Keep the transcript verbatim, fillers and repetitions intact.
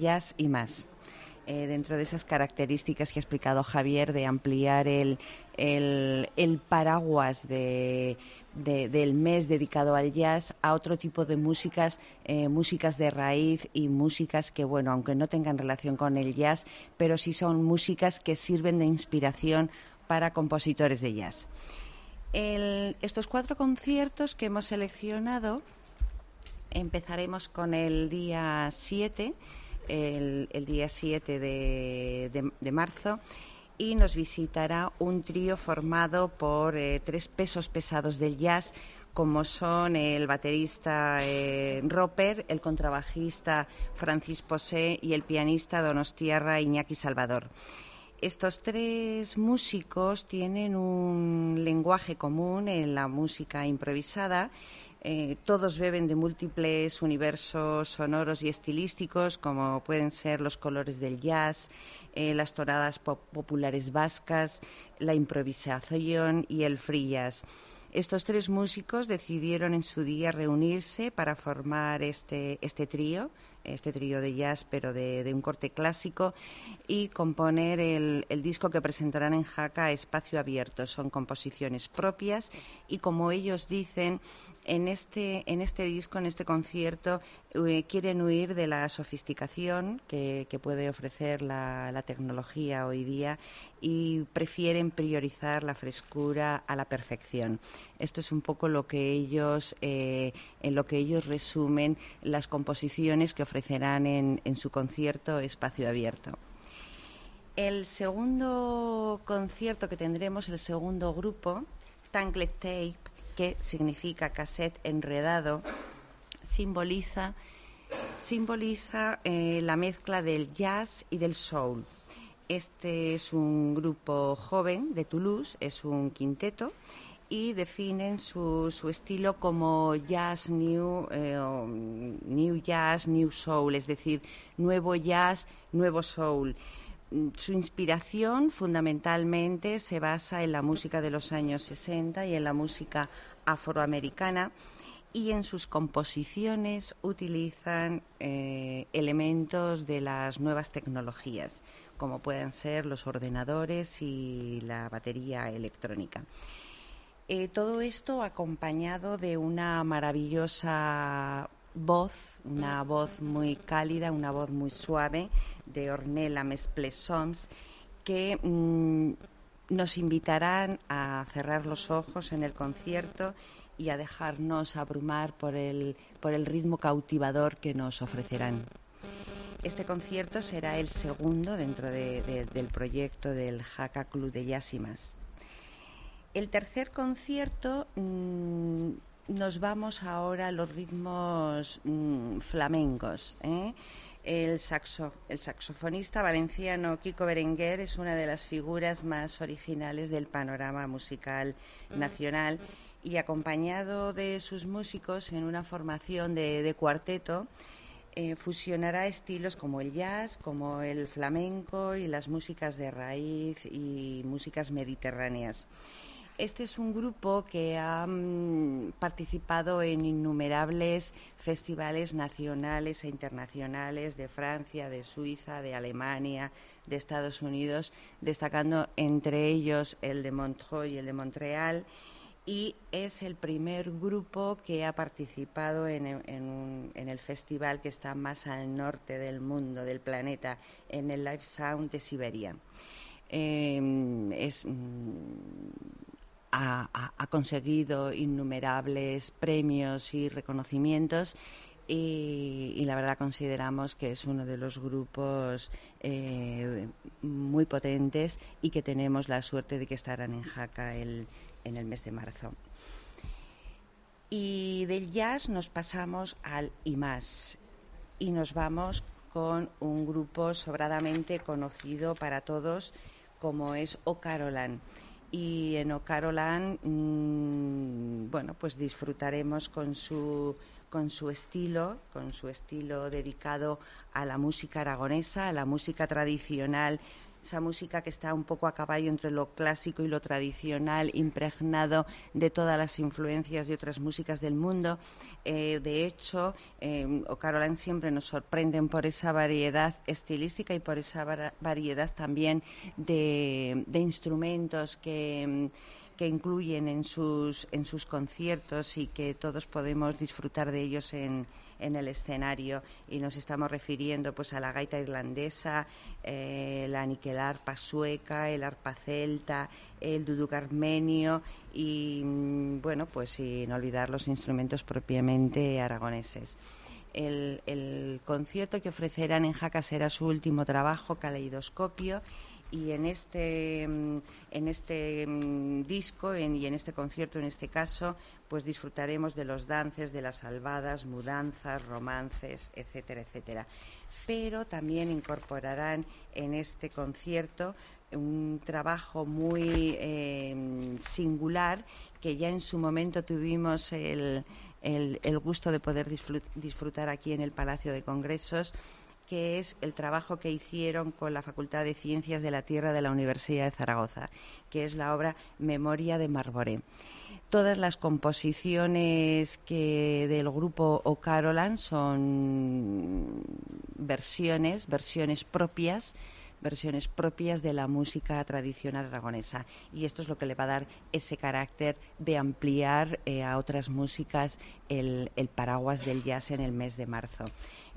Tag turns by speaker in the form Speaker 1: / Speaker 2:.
Speaker 1: jazz y más. Eh, dentro de esas características que ha explicado Javier de ampliar el, el, el paraguas de, de, del mes dedicado al jazz a otro tipo de músicas, eh, músicas de raíz y músicas que, bueno, aunque no tengan relación con el jazz, pero sí son músicas que sirven de inspiración para compositores de jazz. El, estos cuatro conciertos que hemos seleccionado, empezaremos con el día siete, El, el día siete de, de, de marzo, y nos visitará un trío formado por eh, tres pesos pesados del jazz, como son el baterista eh, Roper, el contrabajista Francis Posé y el pianista donostiarra Iñaki Salvador. Estos tres músicos tienen un lenguaje común en la música improvisada. Eh, todos beben de múltiples universos sonoros y estilísticos, como pueden ser los colores del jazz, eh, las tonadas pop populares vascas, la improvisación y el free jazz. Estos tres músicos decidieron en su día reunirse para formar este, este trío, este trío de jazz, pero de, de un corte clásico, y componer el, el disco que presentarán en Jaca, Espacio Abierto. Son composiciones propias y, como ellos dicen, en este, en este disco, en este concierto, eh, quieren huir de la sofisticación que, que puede ofrecer la, la tecnología hoy día y prefieren priorizar la frescura a la perfección. Esto es un poco lo que ellos, eh, en lo que ellos resumen las composiciones que ofrecerán en, en su concierto Espacio Abierto. El segundo concierto que tendremos, el segundo grupo, Tangled Tape, que significa cassette enredado, simboliza, simboliza eh, la mezcla del jazz y del soul. Este es un grupo joven de Toulouse, es un quinteto, y definen su, su estilo como jazz new, eh, new jazz, new soul, es decir, nuevo jazz, nuevo soul. Su inspiración fundamentalmente se basa en la música de los años sesenta y en la música afroamericana, y en sus composiciones utilizan eh, elementos de las nuevas tecnologías, como pueden ser los ordenadores y la batería electrónica. Eh, todo esto acompañado de una maravillosa voz, una voz muy cálida, una voz muy suave de Ornella Mesple-Soms, que mmm, nos invitarán a cerrar los ojos en el concierto y a dejarnos abrumar por el, por el ritmo cautivador que nos ofrecerán. Este concierto será el segundo dentro de, de, del proyecto del Jaca Club de Jazz y más. El tercer concierto, mmm, nos vamos ahora a los ritmos mmm, flamencos, ¿eh? El, saxo, el saxofonista valenciano Kiko Berenguer es una de las figuras más originales del panorama musical nacional, y acompañado de sus músicos en una formación de, de cuarteto, eh, fusionará estilos como el jazz, como el flamenco y las músicas de raíz y músicas mediterráneas. Este es un grupo que ha um, participado en innumerables festivales nacionales e internacionales de Francia, de Suiza, de Alemania, de Estados Unidos, destacando entre ellos el de Montreux y el de Montreal, y es el primer grupo que ha participado en, en, un, en el festival que está más al norte del mundo, del planeta, en el Live Sound de Siberia. Eh, es... Ha, ha, ha conseguido innumerables premios y reconocimientos, y, y la verdad consideramos que es uno de los grupos eh, muy potentes y que tenemos la suerte de que estarán en Jaca el, en el mes de marzo. Y del jazz nos pasamos al I más, y nos vamos con un grupo sobradamente conocido para todos como es O'Carolan. Y en O'Carolan, mmm, bueno, pues disfrutaremos con su, con su estilo, con su estilo dedicado a la música aragonesa, a la música tradicional esa música que está un poco a caballo entre lo clásico y lo tradicional, impregnado de todas las influencias de otras músicas del mundo. Eh, de hecho, eh, O'Carolan siempre nos sorprenden por esa variedad estilística y por esa var- variedad también de, de instrumentos que que incluyen en sus, en sus conciertos y que todos podemos disfrutar de ellos en, en el escenario, y nos estamos refiriendo pues a la gaita irlandesa, eh, la niquelarpa sueca, el arpa celta, el duduk armenio y bueno, pues sin olvidar los instrumentos propiamente aragoneses. El, el concierto que ofrecerán en Jaca será su último trabajo, Caleidoscopio, y en este en este disco en, y en este concierto, en este caso, pues disfrutaremos de los dances, de las albadas, mudanzas, romances, etcétera, etcétera. Pero también incorporarán en este concierto un trabajo muy eh, singular, que ya en su momento tuvimos el, el, el gusto de poder disfrutar aquí en el Palacio de Congresos, que es el trabajo que hicieron con la Facultad de Ciencias de la Tierra de la Universidad de Zaragoza, que es la obra Memoria de Marboré. Todas las composiciones que del grupo O'Carolan son versiones, versiones propias, versiones propias de la música tradicional aragonesa, y esto es lo que le va a dar ese carácter de ampliar eh, a otras músicas el, el paraguas del jazz en el mes de marzo.